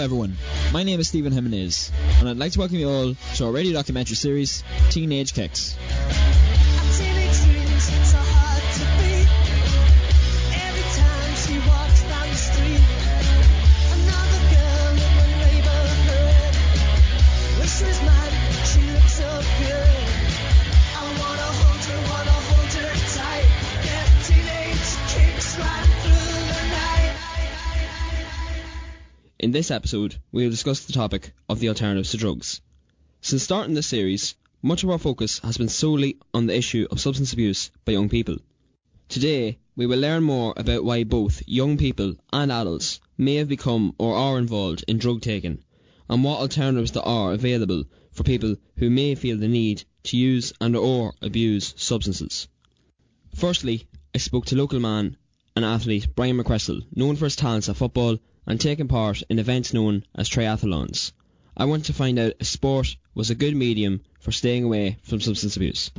everyone, my name is Stephen Jimenez, and I'd like to welcome you all to our radio documentary series, Teenage Kicks. In this episode, we will discuss the topic of the alternatives to drugs. Since starting this series, much of our focus has been solely on the issue of substance abuse by young people. Today, we will learn more about why both young people and adults may have become or are involved in drug taking, and what alternatives there are available for people who may feel the need to use and or abuse substances. Firstly, I spoke to local man and athlete Brian McCressel, known for his talents at football and taking part in events known as triathlons. I wanted to find out if sport was a good medium for staying away from substance abuse.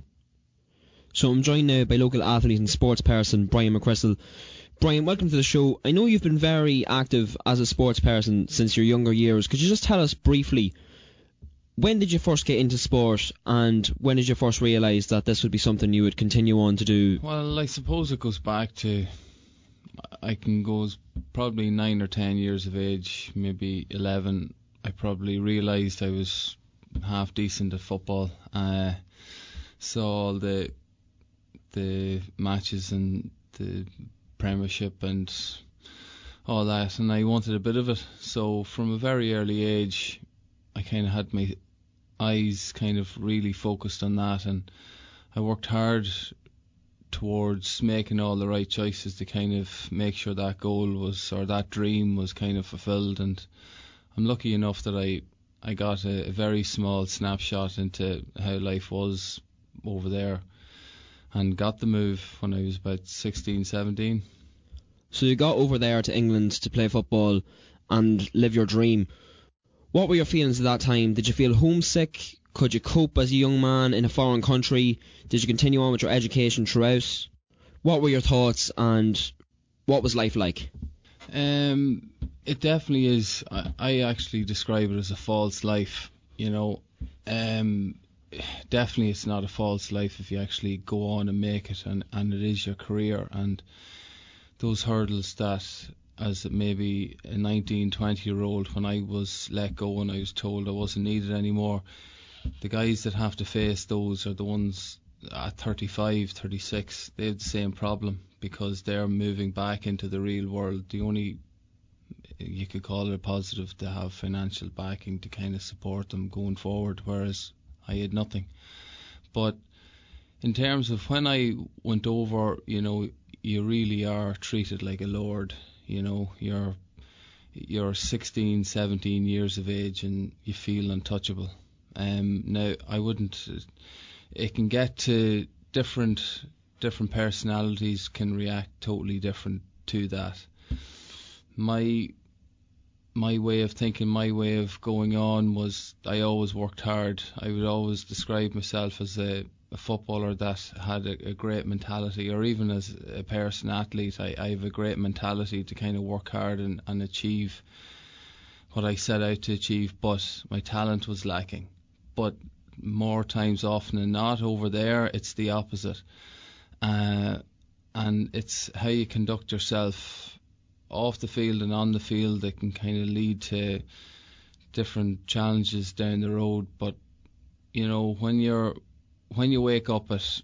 So I'm joined now by local athlete and sports person Brian McCressel. Brian, welcome to the show. I know you've been very active as a sports person since your younger years. Could you just tell us briefly, when did you first get into sport, and when did you first realise that this would be something you would continue on to do? Well, I suppose it goes back to, I can go probably 9 or 10 years of age, maybe 11. I probably realised I was half decent at football. Saw all the matches and the Premiership and all that, and I wanted a bit of it. So from a very early age, I kind of had my eyes kind of really focused on that, and I worked hard towards making all the right choices to kind of make sure that goal was, or that dream was kind of fulfilled. And I'm lucky enough that I got a very small snapshot into how life was over there, and got the move when I was about 16, 17. So you got over there to England to play football and live your dream. What were your feelings at that time? Did you feel homesick? Could you cope as a young man in a foreign country? Did you continue on with your education throughout? What were your thoughts, and what was life like? It definitely is. I actually describe it as a false life, you know. Definitely it's not a false life if you actually go on and make it, and it is your career. And those hurdles that, as maybe a 19, 20-year-old, when I was let go and I was told I wasn't needed anymore, the guys that have to face those are the ones at 35, 36. They have the same problem, because they're moving back into the real world. The only, you could call it a positive, to have financial backing to kind of support them going forward, whereas I had nothing. But in terms of when I went over, you know, you really are treated like a lord. You know, you're 16, 17 years of age and you feel untouchable. Now, I wouldn't. It can get to different personalities can react totally different to that. My way of thinking, my way of going on was, I always worked hard. I would always describe myself as a footballer that had a great mentality, or even as a person athlete, I have a great mentality to kind of work hard and achieve what I set out to achieve, but my talent was lacking. But more times often than not over there, it's the opposite. And it's how you conduct yourself off the field and on the field that can kind of lead to different challenges down the road. But, you know, when you wake up at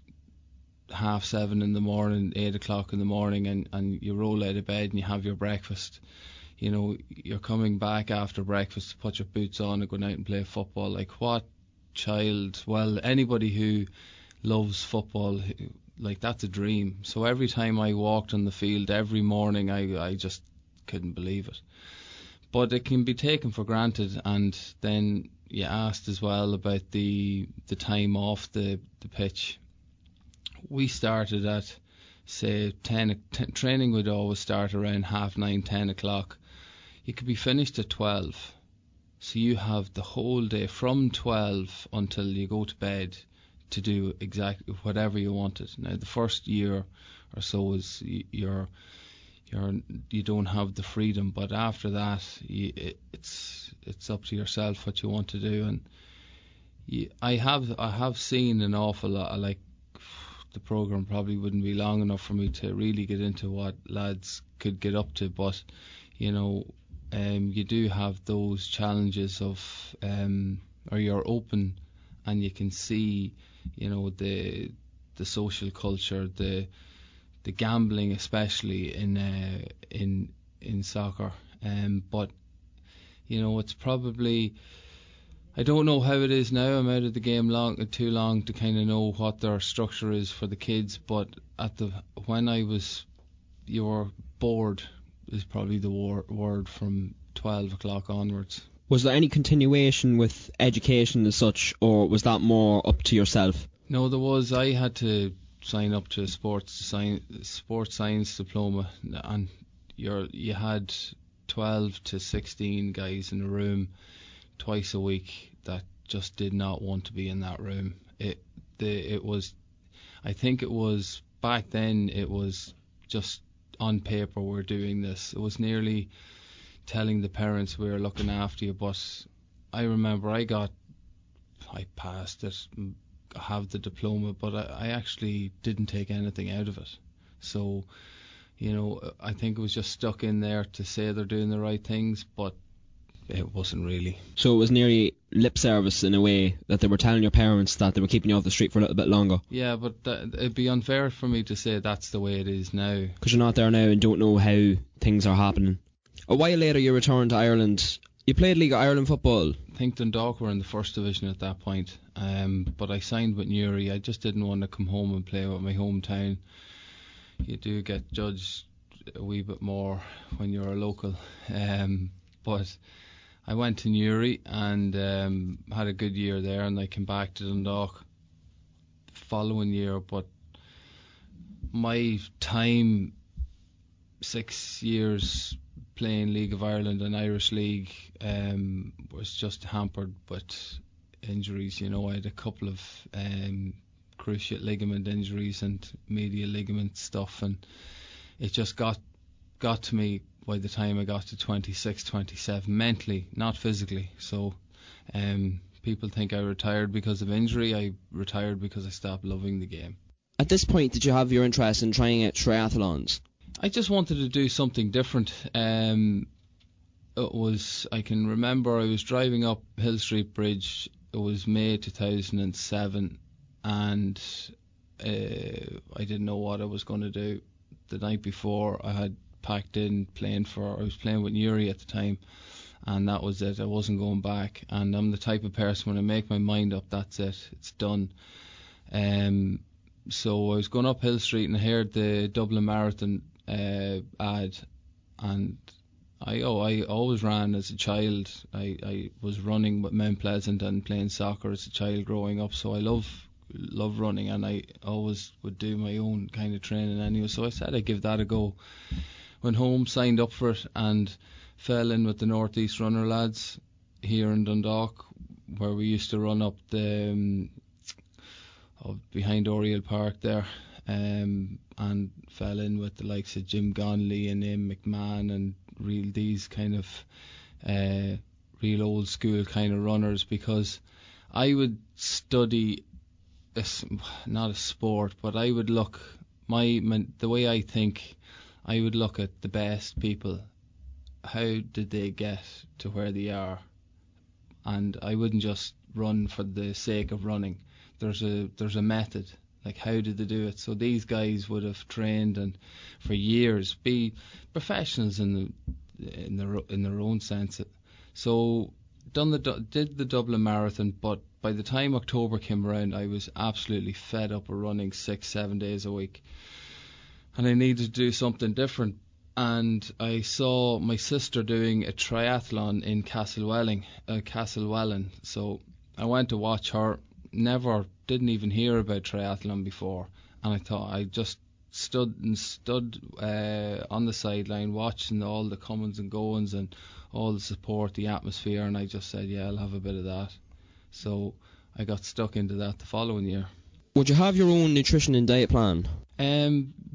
7:30 in the morning, 8 o'clock in the morning, and you roll out of bed and you have your breakfast, you know, you're coming back after breakfast to put your boots on and going out and play football. Like, what child? Well, anybody who loves football, like, that's a dream. So every time I walked on the field every morning, I just couldn't believe it. But it can be taken for granted. And then you asked as well about the time off the pitch. We started at, say, 10. Training would always start around 9:30, 10 o'clock. You could be finished at 12. So you have the whole day from 12 until you go to bed to do exactly whatever you wanted. Now, the first year or so is you're you don't have the freedom. But after that, it's up to yourself what you want to do. And I have seen an awful lot. Like, the program probably wouldn't be long enough for me to really get into what lads could get up to, but you do have those challenges of or you're open and you can see the social culture, the gambling, especially in soccer, but it's probably, I don't know how it is now. I'm out of the game too long to kind of know what their structure is for the kids. But when I was, you were bored is probably the word from 12 o'clock onwards. Was there any continuation with education as such, or was that more up to yourself? No, there was. I had to sign up to a sports science diploma, and you had 12 to 16 guys in a room twice a week that just did not want to be in that room. It was, I think it was back then, it was just on paper we're doing this. It was nearly telling the parents we're looking after you. But I remember I passed it, have the diploma, but I actually didn't take anything out of it. So I think it was just stuck in there to say they're doing the right things, but it wasn't really. So it was nearly lip service in a way, that they were telling your parents that they were keeping you off the street for a little bit longer. Yeah, but it'd be unfair for me to say that's the way it is now. Because you're not there now and don't know how things are happening. A while later you returned to Ireland. You played League of Ireland football. I think Dundalk were in the first division at that point. But I signed with Newry. I just didn't want to come home and play with my hometown. You do get judged a wee bit more when you're a local. But I went to Newry and had a good year there, and I came back to Dundalk the following year. But my time, 6 years playing League of Ireland and Irish League, was just hampered with injuries. I had a couple of cruciate ligament injuries and medial ligament stuff, and it just got to me by the time I got to 26, 27, mentally, not physically. So people think I retired because of injury. I retired because I stopped loving the game. At this point, did you have your interest in trying out triathlons? I just wanted to do something different. I can remember I was driving up Hill Street Bridge. It was May 2007, and I didn't know what I was going to do. The night before, I had packed in I was playing with Newry at the time, and that was it. I wasn't going back, and I'm the type of person, when I make my mind up, that's it, it's done. So I was going up Hill Street and I heard the Dublin Marathon ad, and I always ran as a child. I was running with Mount Pleasant and playing soccer as a child growing up, so I love running, and I always would do my own kind of training anyway, so I said I'd give that a go. Went home, signed up for it, and fell in with the North East Runner lads here in Dundalk, where we used to run up the behind Oriel Park there, and fell in with the likes of Jim Gonley and Ian McMahon and these kind of real old school kind of runners, because I would study not a sport, but I would look the way I think. I would look at the best people. How did they get to where they are? And I wouldn't just run for the sake of running. There's a method. Like, how did they do it? So these guys would have trained and for years, be professionals in their own sense. So did the Dublin Marathon, but by the time October came around, I was absolutely fed up of running 6-7 days a week, and I needed to do something different. And I saw my sister doing a triathlon in Castlewellan. So I went to watch her. Didn't even hear about triathlon before, and I thought, I just stood on the sideline watching all the comings and goings and all the support, the atmosphere, and I just said, yeah, I'll have a bit of that. So I got stuck into that the following year. Would you have your own nutrition and diet plan?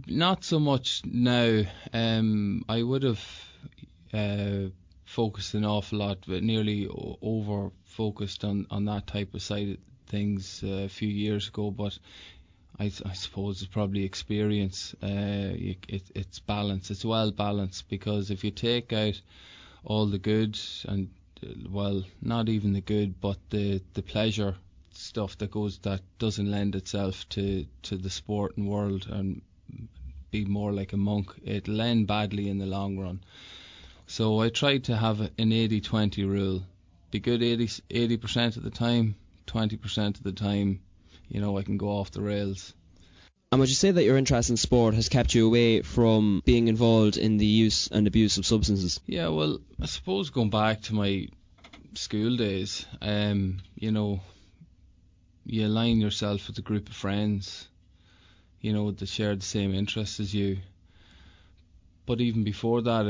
Not so much now. I would have focused an awful lot, but nearly over focused on that type of side of things a few years ago. But I suppose it's probably experience. It's balance. It's well balanced, because if you take out all the good and well, not even the good, but the pleasure stuff that doesn't lend itself to the sporting world and be more like a monk, it'll end badly in the long run. So I tried to have an 80-20 rule. Be good 80% of the time, 20% of the time, I can go off the rails. And would you say that your interest in sport has kept you away from being involved in the use and abuse of substances? Yeah, well, I suppose going back to my school days, you align yourself with a group of friends, that share the same interests as you. But even before that,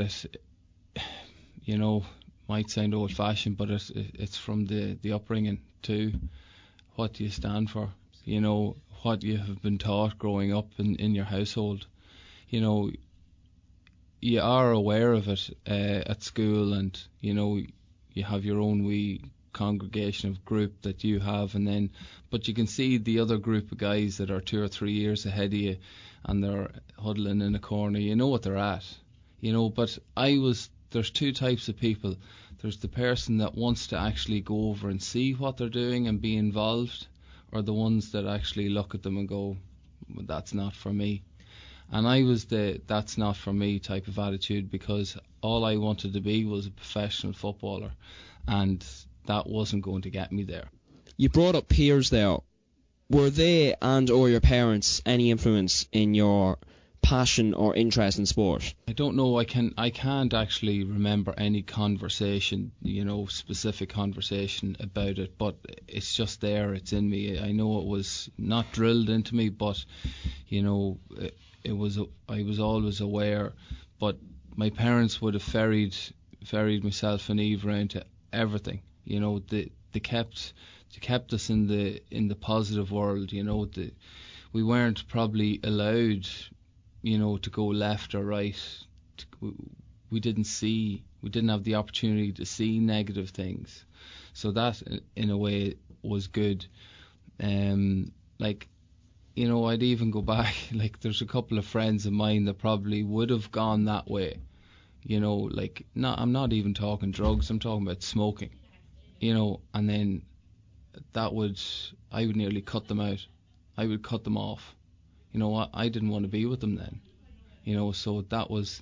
it might sound old-fashioned, but it's from the upbringing too. What do you stand for? What you have been taught growing up in your household. You are aware of it at school, and you have your own wee congregation of group that you have, but you can see the other group of guys that are 2 or 3 years ahead of you, and they're huddling in a corner. You know what they're at, but there's two types of people. There's the person that wants to actually go over and see what they're doing and be involved, or the ones that actually look at them and go, well, that's not for me. And I was the that's not for me type of attitude, because all I wanted to be was a professional footballer, and that wasn't going to get me there. You brought up peers there. Were they and or your parents any influence in your passion or interest in sport? I don't know. I can't actually remember any conversation, specific conversation about it, but it's just there. It's in me. I know it was not drilled into me, but it was. I was always aware. But my parents would have ferried myself and Eve around to everything. They kept us in the positive world. We weren't probably allowed, to go left or right. We didn't have the opportunity to see negative things. So that, in a way, was good. I'd even go back, there's a couple of friends of mine that probably would have gone that way. I'm not even talking drugs, I'm talking about smoking. And then I would nearly cut them out. I would cut them off. I didn't want to be with them then. So that was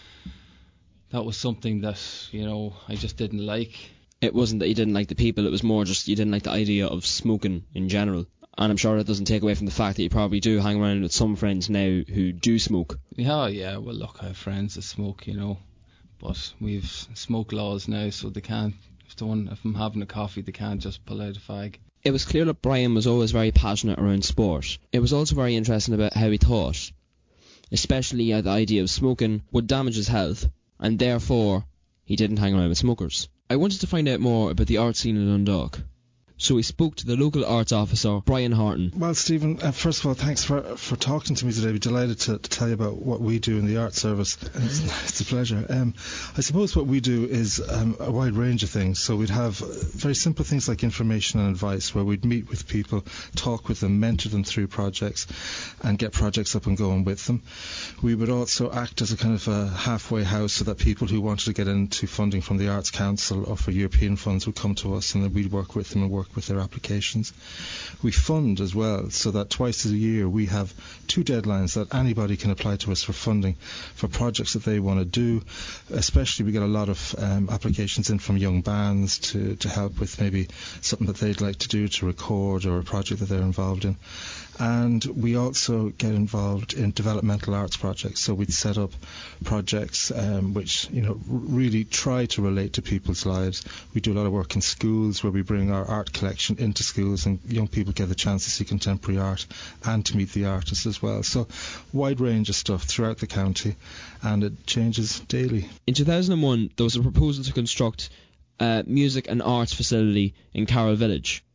something that, I just didn't like. It wasn't that you didn't like the people, it was more just you didn't like the idea of smoking in general. And I'm sure that doesn't take away from the fact that you probably do hang around with some friends now who do smoke. Yeah, well look, I have friends that smoke, but we've smoke laws now, so they can't, if I'm having a coffee, they can't just pull out a fag. It was clear that Brian was always very passionate around sport. It was also very interesting about how he thought, especially the idea of smoking would damage his health, and therefore he didn't hang around with smokers. I wanted to find out more about the art scene in Dundalk, so we spoke to the local arts officer, Brian Horton. Well, Stephen, first of all, thanks for talking to me today. We're delighted to tell you about what we do in the Arts Service. It's a pleasure. I suppose what we do is a wide range of things. So we'd have very simple things like information and advice, where we'd meet with people, talk with them, mentor them through projects, and get projects up and going with them. We would also act as a kind of a halfway house, so that people who wanted to get into funding from the Arts Council or for European funds would come to us, and then we'd work with them and work with their applications. We fund as well, so that twice a year we have 2 deadlines that anybody can apply to us for funding for projects that they want to do. Especially we get a lot of applications in from young bands to help with maybe something that they'd like to do, to record, or a project that they're involved in. And we also get involved in developmental arts projects. So we'd set up projects which really try to relate to people's lives. We do a lot of work in schools, where we bring our art collection into schools, and young people get the chance to see contemporary art and to meet the artists as well. So wide range of stuff throughout the county, and it changes daily. In 2001, there was a proposal to construct a music and arts facility in Carroll Village,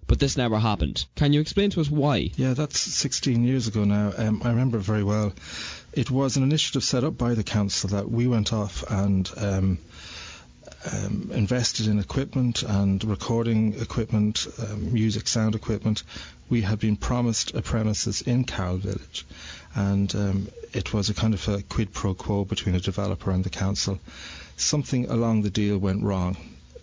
but this never happened. Can you explain to us why? Yeah, that's 16 years ago now. I remember it very well. It was an initiative set up by the council that we went off and invested in equipment and recording equipment, music, sound equipment. We had been promised a premises in Carroll Village, and it was a kind of a quid pro quo between a developer and the council. Something along the deal went wrong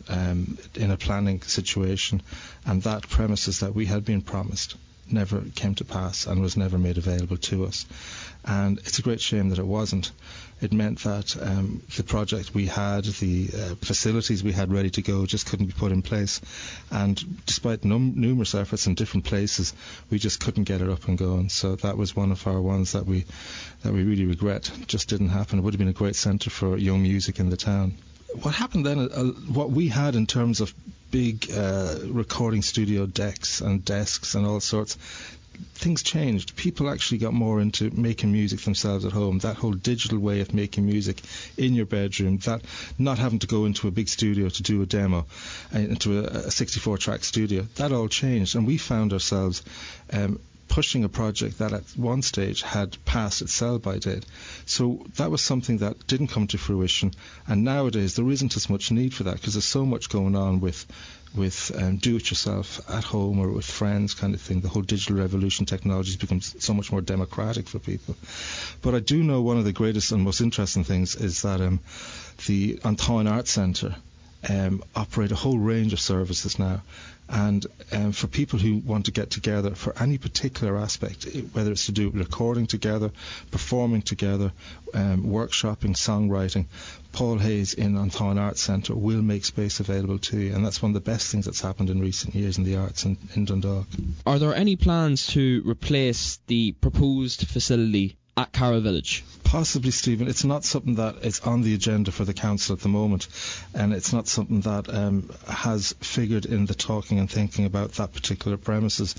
in a planning situation, and that premises that we had been promised never came to pass and was never made available to us. And it's a great shame that it wasn't. It meant that the project we had, the facilities we had ready to go, just couldn't be put in place. And despite numerous efforts in different places, we just couldn't get it up and going. So that was one of our ones that we really regret. It just didn't happen. It would have been a great centre for young music in the town. What happened then, what we had in terms of big recording studio decks and desks and all sorts, things changed. People actually got more into making music themselves at home. That whole digital way of making music in your bedroom, that not having to go into a big studio to do a demo, into a 64-track studio, that all changed. And we found ourselves pushing a project that at one stage had passed its sell-by date. So that was something that didn't come to fruition, and nowadays there isn't as much need for that because there's so much going on with do-it-yourself at home or with friends kind of thing. The whole digital revolution, technology has become so much more democratic for people. But I do know one of the greatest and most interesting things is that the An Táin Arts Centre operate a whole range of services now, and for people who want to get together for any particular aspect, whether it's to do with recording together, performing together, workshopping, songwriting, Paul Hayes in An Táin Arts Centre will make space available to you, and that's one of the best things that's happened in recent years in the arts in Dundalk. Are there any plans to replace the proposed facility at Carroll Village? Possibly, Stephen. It's not something that is on the agenda for the council at the moment, and it's not something that has figured in the talking and thinking about that particular premises.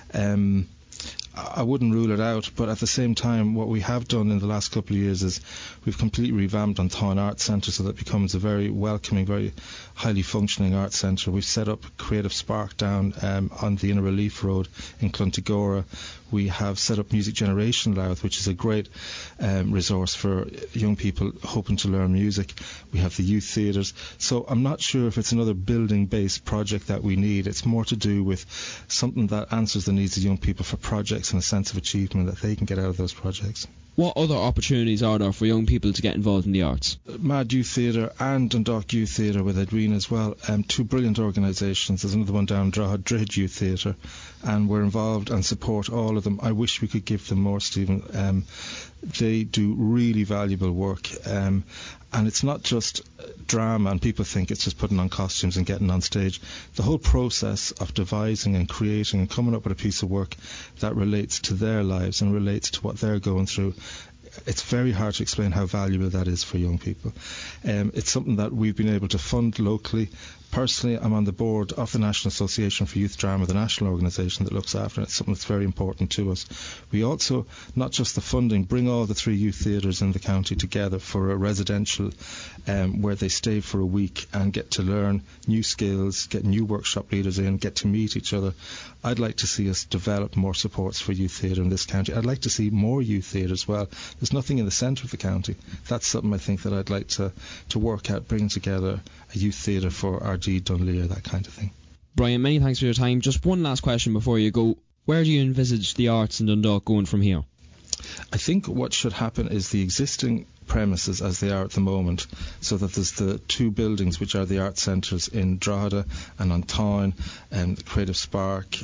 I wouldn't rule it out, but at the same time, what we have done in the last couple of years is we've completely revamped An Táin Arts Centre so that it becomes a very welcoming, very highly functioning arts centre. We've set up Creative Spark down on the Inner Relief Road in Clontagora. We have set up Music Generation Louth, which is a great resource for young people hoping to learn music. We have the youth theatres. So I'm not sure if it's another building-based project that we need. It's more to do with something that answers the needs of young people for projects and a sense of achievement that they can get out of those projects. What other opportunities are there for young people to get involved in the arts? Mad Youth Theatre and Dundalk Youth Theatre with Edwina as well. Two brilliant organisations. There's another one down Drogheda Youth Theatre, and we're involved and support all of them. I wish we could give them more, Stephen. They do really valuable work, and it's not just drama and people think it's just putting on costumes and getting on stage. The whole process of devising and creating and coming up with a piece of work that relates to their lives and relates to what they're going through, it's very hard to explain how valuable that is for young people. It's something that we've been able to fund locally. Personally, I'm on the board of the National Association for Youth Drama, the national organisation that looks after it. It's something that's very important to us. We also, not just the funding, bring all the 3 youth theatres in the county together for a residential where they stay for a week and get to learn new skills, get new workshop leaders in, get to meet each other. I'd like to see us develop more supports for youth theatre in this county. I'd like to see more youth theatre as well. There's nothing in the centre of the county. That's something I think that I'd like to work out, bringing together a youth theatre for Ardee, Dunleer, that kind of thing. Brian, many thanks for your time. Just one last question before you go. Where do you envisage the arts in Dundalk going from here? I think what should happen is the existing premises as they are at the moment, so that there's the 2 buildings which are the art centres in Drogheda and An Táin, and the Creative Spark,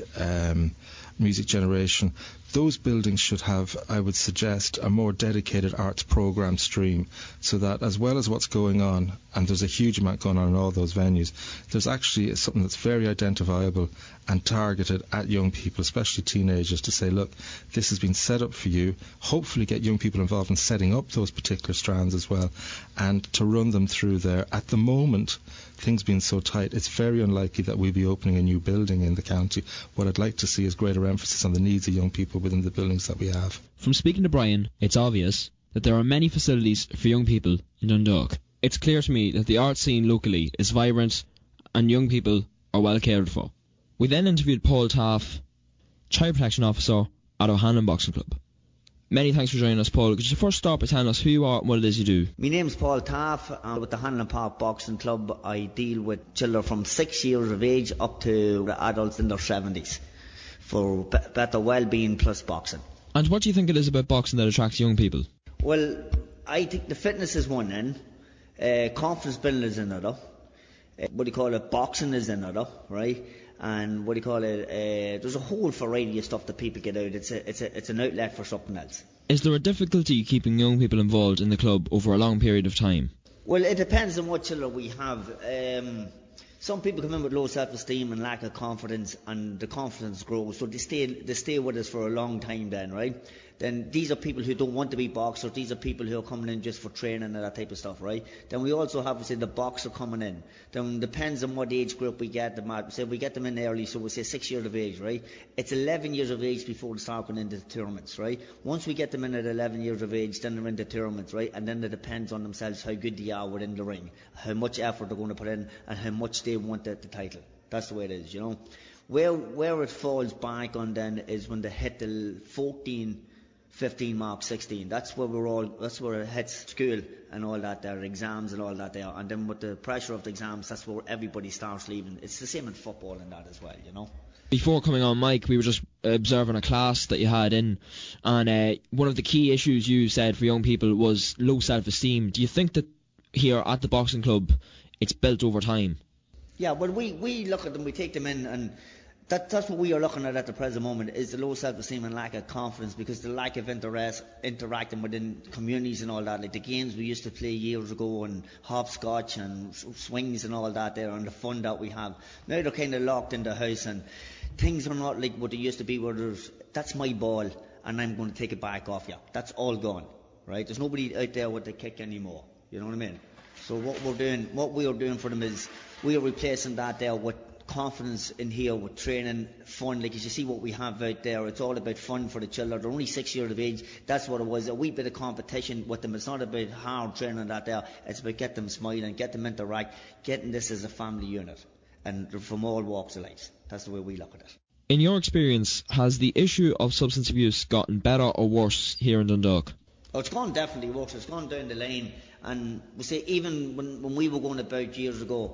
Music Generation. Those buildings should have, I would suggest, a more dedicated arts programme stream, so that as well as what's going on, and there's a huge amount going on in all those venues, there's actually something that's very identifiable and targeted at young people, especially teenagers, to say, look, this has been set up for you. Hopefully get young people involved in setting up those particular strands as well, and to run them through there. At the moment, things being so tight, it's very unlikely that we'll be opening a new building in the county. What I'd like to see is greater emphasis on the needs of young people within the buildings that we have. From speaking to Brian, it's obvious that there are many facilities for young people in Dundalk. It's clear to me that the art scene locally is vibrant and young people are well cared for. We then interviewed Paul Taff, Child Protection Officer at O'Hanlon Boxing Club. Many thanks for joining us, Paul. Could you first start by telling us who you are and what it is you do? My name's Paul Taff. I'm with the Hanlon Park Boxing Club. I deal with children from 6 years of age up to adults in their 70s for better well-being plus boxing. And what do you think it is about boxing that attracts young people? Well, I think the fitness is one end, confidence building is another, boxing is another, right? And there's a whole variety of stuff that people get out. It's an outlet for something else. Is there a difficulty keeping young people involved in the club over a long period of time? Well, it depends on what children we have. Some people come in with low self-esteem and lack of confidence, and the confidence grows, so they stay with us for a long time then, right? Then these are people who don't want to be boxers. These are people who are coming in just for training and that type of stuff, right? Then we also have, the boxer coming in. Then depends on what age group we get them at. Say we get them in early, so we say 6 years of age, right? It's 11 years of age before they start going into the tournaments, right? Once we get them in at 11 years of age, then they're into tournaments, right? And then it depends on themselves how good they are within the ring, how much effort they're going to put in, and how much they want the title. That's the way it is, you know. Where it falls back on then is when they hit the 14, 15 mark, 16. That's where it hits school and all that there, exams and all that there. And then with the pressure of the exams, that's where everybody starts leaving. It's the same in football and that as well, you know. Before coming on, Mike, we were just observing a class that you had in, and one of the key issues you said for young people was low self-esteem. Do you think that here at the boxing club it's built over time? Yeah, well, we look at them, we take them in, and that's what we are looking at the present moment, is the low self-esteem and lack of confidence, because the lack of interacting within communities and all that, like the games we used to play years ago, and hopscotch and swings and all that there, and the fun that we have. Now they're kind of locked in the house, and things are not like what they used to be, where that's my ball and I'm going to take it back off you. That's all gone, right? There's nobody out there with the kick anymore, you know what I mean? So what we are doing for them is we are replacing that there with confidence in here, with training, fun. Like, as you see what we have out there, it's all about fun for the children. They're only 6 years of age. That's what it was, a wee bit of competition with them. It's not about hard training that there. It's about get them smiling, get them interact, getting this as a family unit, and from all walks of life. That's the way we look at it. In your experience, has the issue of substance abuse gotten better or worse here in Dundalk? Oh, it's gone definitely worse. It's gone down the lane. And we say, even when we were going about years ago,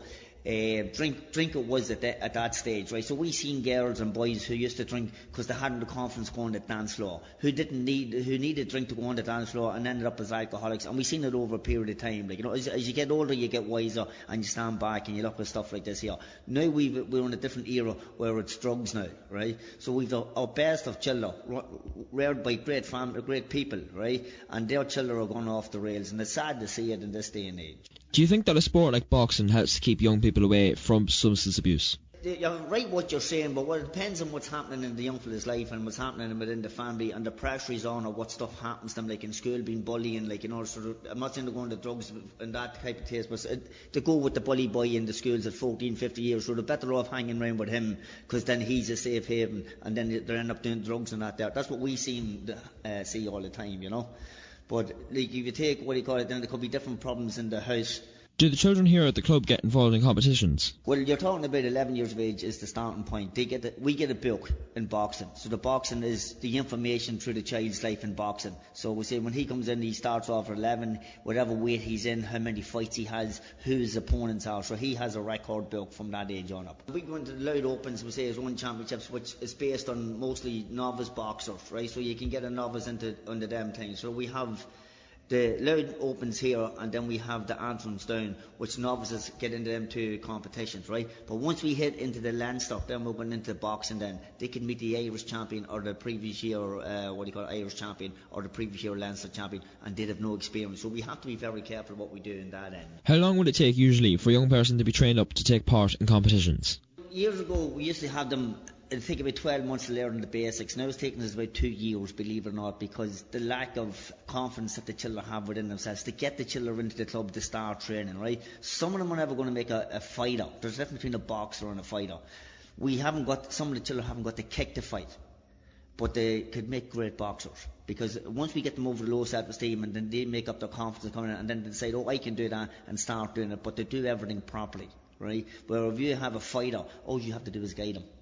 drink it was at that stage, right? So we seen girls and boys who used to drink because they hadn't the confidence going to the dance floor, who needed drink to go on the dance floor, and ended up as alcoholics. And we've seen it over a period of time. Like, you know, as you get older, you get wiser, and you stand back and you look at stuff like this here. Now we're in a different era where it's drugs now, right? So we've our best of children reared by great family, great people, right? And their children are going off the rails, and it's sad to see it in this day and age. Do you think that a sport like boxing helps to keep young people away from substance abuse? You're right what you're saying, but it depends on what's happening in the young fella's life and what's happening within the family, and the pressure is on, or what stuff happens to them, like in school, being bullying, like, you know, sort of, I'm not saying they're going to drugs and that type of taste, but they go with the bully boy in the schools at 14, 50 years, so they're better off hanging around with him, because then he's a safe haven, and then they end up doing drugs and that there. That's what we see all the time, you know. But like, if you take then there could be different problems in the house. Do the children here at the club get involved in competitions? Well, you're talking about 11 years of age is the starting point. We get a book in boxing. So the boxing is the information through the child's life in boxing. So we say when he comes in, he starts off at 11, whatever weight he's in, how many fights he has, who his opponents are. So he has a record book from that age on up. We go into the Loud Opens, we say, is one championships, which is based on mostly novice boxers, right? So you can get a novice under them things. So we have the Loud Opens here, and then we have the Anthems down, which novices get into them two competitions, right? But once we hit into the Leinster, then we're going into boxing. Then they can meet the Irish champion, or the previous year Irish champion, or the previous year Leinster champion, and they'd have no experience. So we have to be very careful what we do in that end. How long would it take usually for a young person to be trained up to take part in competitions? Years ago, we used to have them, I think, about 12 months to learn the basics. Now it's taking us about 2 years, believe it or not, because the lack of confidence that the children have within themselves to get the children into the club to start training, right? Some of them are never going to make a fighter. There's a difference between a boxer and a fighter. Some of the children haven't got the kick to fight, but they could make great boxers, because once we get them over the low self-esteem, and then they make up their confidence coming in, and then they decide, oh, I can do that, and start doing it, but they do everything properly. Right? Where if you have a fighter, all you have to do is guide them.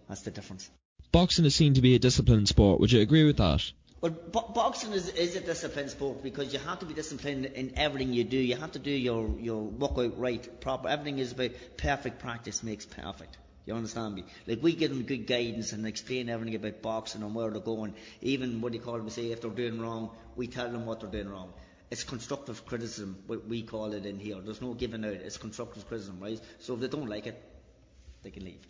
That's the difference. Boxing is seen to be a disciplined sport. Would you agree with that? Well, boxing is a disciplined sport because you have to be disciplined in everything you do. You have to do your workout right, proper. Everything is about perfect practice makes perfect. You understand me? Like, we give them good guidance and explain everything about boxing and where they're going. Even what do you call them? Say if they're doing wrong, we tell them what they're doing wrong. It's constructive criticism, what we call it in here. There's no giving out. It's constructive criticism, right? So if they don't like it, they can leave.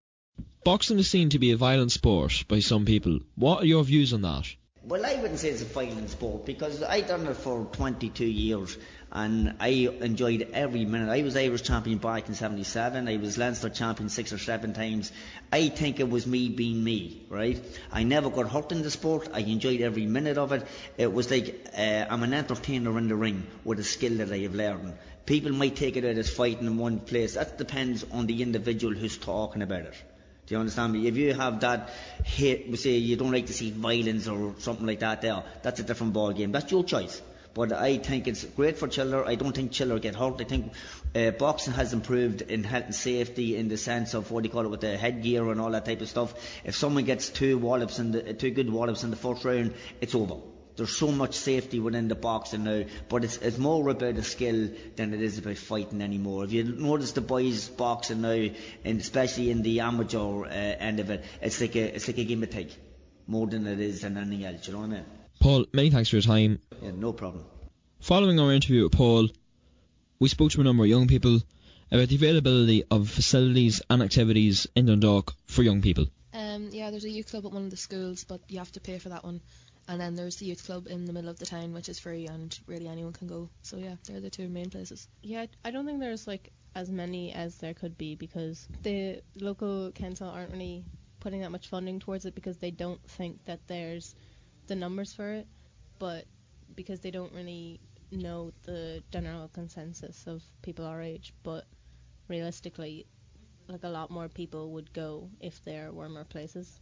Boxing is seen to be a violent sport by some people. What are your views on that? Well, I wouldn't say it's a violent sport because I done it for 22 years and I enjoyed every minute. I was Irish champion back in 77. I was Leinster champion 6 or 7 times. I think it was me being me, right? I never got hurt in the sport. I enjoyed every minute of it. It was like I'm an entertainer in the ring with a skill that I have learned. People might take it out as fighting in one place. That depends on the individual who's talking about it. Do you understand me? If you have that hate, we say you don't like to see violence or something like that there, that's a different ball game. That's your choice. But I think it's great for children. I don't think children get hurt. I think boxing has improved in health and safety in the sense of what do you call it with the headgear and all that type of stuff. If someone gets two good wallops in the first round, it's over. There's so much safety within the boxing now, but it's more about a skill than it is about fighting anymore. If you notice the boys boxing now, and especially in the amateur end of it, it's like a game of tag, more than it is than anything else. You know what I mean? Paul, many thanks for your time. Yeah, no problem. Following our interview with Paul, we spoke to a number of young people about the availability of facilities and activities in Dundalk for young people. Yeah, there's a youth club at one of the schools, but you have to pay for that one. And then there's the youth club in the middle of the town, which is free, and really anyone can go. So yeah, they're the two main places. Yeah, I don't think there's like as many as there could be because the local council aren't really putting that much funding towards it because they don't think that there's the numbers for it, but because they don't really know the general consensus of people our age. But realistically, like a lot more people would go if there were more places.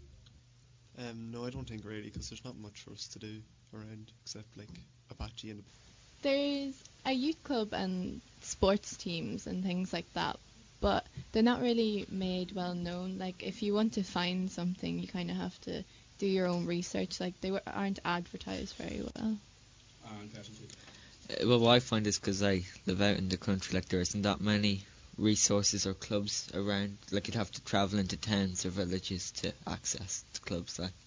No, I don't think really, because there's not much for us to do around except like Apache and. There's a youth club and sports teams and things like that, but they're not really made well known. Like if you want to find something, you kind of have to do your own research. Like they aren't advertised very well. Well, what I find is because I live out in the country, like there isn't that many resources or clubs around. Like you'd have to travel into towns or villages to access the clubs. Like.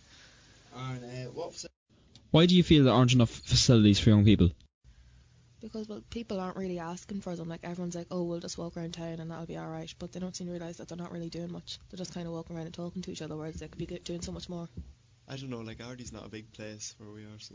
Why do you feel there aren't enough facilities for young people? Because, well, people aren't really asking for them. Like, everyone's like, oh, we'll just walk around town and that'll be alright. But they don't seem to realise that they're not really doing much. They're just kind of walking around and talking to each other, whereas they could be doing so much more. I don't know, like Ardie's not a big place where we are, so.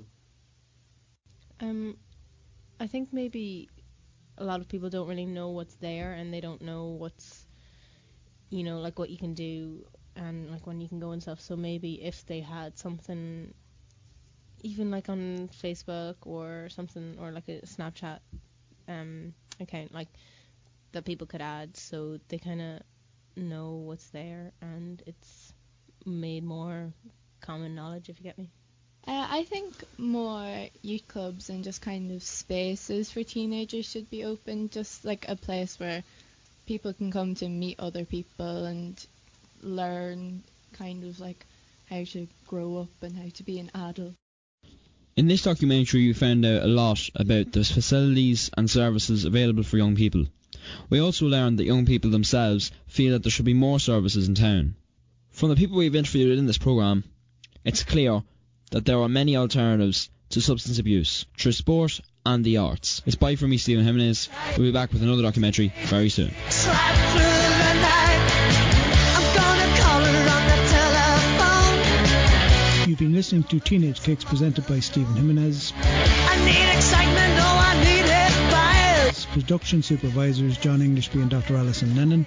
I think maybe a lot of people don't really know what's there, and they don't know what's, you know, like what you can do and like when you can go and stuff. So maybe if they had something, even like on Facebook or something, or like a Snapchat account, like that people could add, so they kind of know what's there and it's made more common knowledge, if you get me. I think more youth clubs and just kind of spaces for teenagers should be open, just like a place where people can come to meet other people and learn kind of like how to grow up and how to be an adult. In this documentary you found out a lot about the facilities and services available for young people. We also learned that young people themselves feel that there should be more services in town. From the people we've interviewed in this programme, it's clear that there are many alternatives to substance abuse through sport and the arts. It's bye from me, Stephen Jimenez. We'll be back with another documentary very soon. You've been listening to Teenage Kicks presented by Stephen Jimenez. I need excitement, oh I need it fast. Production supervisors John Englishby and Dr. Alison Lennon.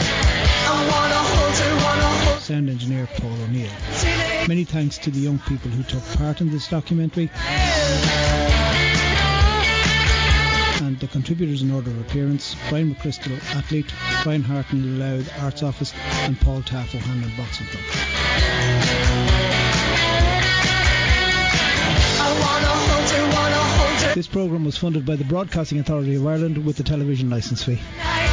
Sound engineer Paul O'Neill. Many thanks to the young people who took part in this documentary. And the contributors in order of appearance: Brian McChrystal, athlete; Brian Harton, Louth Arts Office; and Paul Taff, O'Hanlon Boxing Club. This programme was funded by the Broadcasting Authority of Ireland with the television licence fee.